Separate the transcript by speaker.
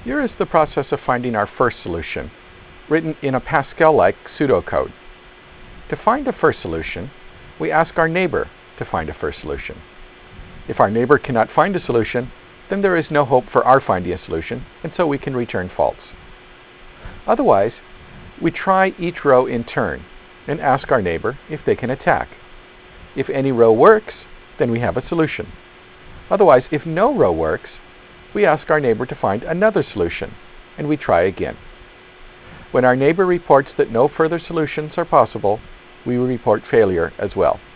Speaker 1: Here is the process of finding our first solution, written in a Pascal-like pseudocode. To find a first solution, we ask our neighbor to find a first solution. If our neighbor cannot find a solution, then there is no hope for our finding a solution, and so we can return false. Otherwise, we try each row in turn and ask our neighbor if they can attack. If any row works, then we have a solution. Otherwise, if no row works, we ask our neighbor to find another solution, and we try again. When our neighbor reports that no further solutions are possible, we report failure as well.